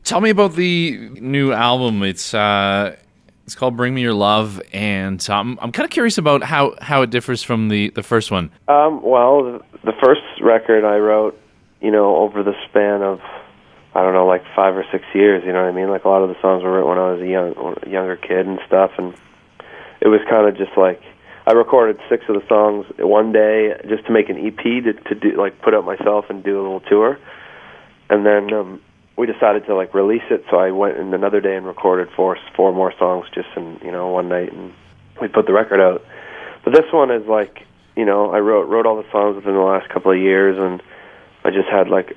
Tell me about the new album. It's called Bring Me Your Love, and I'm kind of curious about how it differs from the first one. Well, the first record I wrote, over the span of, I don't know, like 5 or 6 years, you know what I mean? Like, a lot of the songs were written when I was a younger kid and stuff, and it was kind of just like, I recorded 6 of the songs one day just to make an EP to do, like, put out myself and do a little tour. And then we decided to, like, release it, so I went in another day and recorded four more songs just in, one night, and we put the record out. But this one is like, I wrote all the songs within the last couple of years, and I just had, like,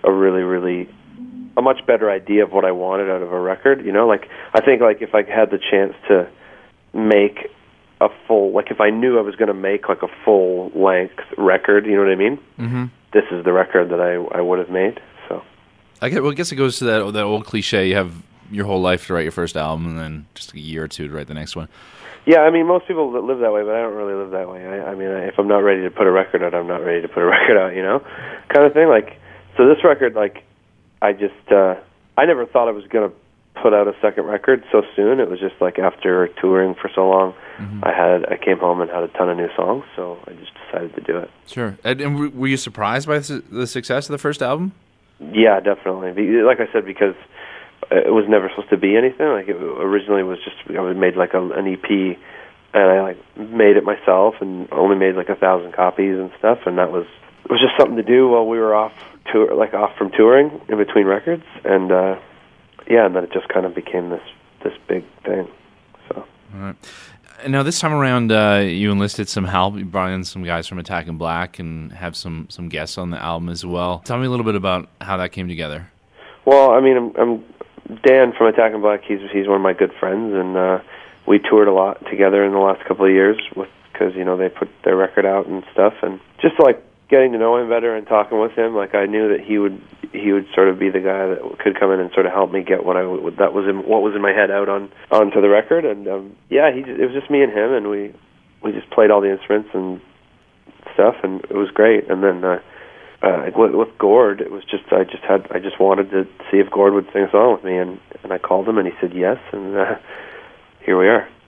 a much better idea of what I wanted out of a record, Like, I think, like, if I had the chance to make a full, like, if I knew I was going to make, like, a full-length record, you know what I mean? Mm-hmm. This is the record that I would have made, so. I guess it goes to that old cliche, you have your whole life to write your first album, and then just a year or two to write the next one. Yeah, I mean, most people live that way, but I don't really live that way. I mean, if I'm not ready to put a record out, I'm not ready to put a record out, kind of thing. Like, so this record, like, I just, I never thought I was going to put out a second record so soon. It was just like after touring for so long, mm-hmm. I came home and had a ton of new songs, so I just decided to do it. Sure. And were you surprised by the success of the first album? Yeah, definitely. Like I said, because it was never supposed to be anything. Like, it originally was just, I made like an EP, and I like made it myself, and only made like 1,000 copies and stuff. And it was just something to do while we were off from touring in between records. And and then it just kind of became this big thing. So. All right. Now, this time around, you enlisted some help. You brought in some guys from Attack in Black and have some guests on the album as well. Tell me a little bit about how that came together. Well, I mean, I'm Dan from Attack in Black. He's one of my good friends, and we toured a lot together in the last couple of years because they put their record out and stuff, and just like getting to know him better and talking with him, like I knew that he would sort of be the guy that could come in and sort of help me get what was in my head out onto the record. And it was just me and him, and we just played all the instruments and stuff, and it was great. And then with Gord, it was just I just wanted to see if Gord would sing a song with me, and I called him, and he said yes, and here we are.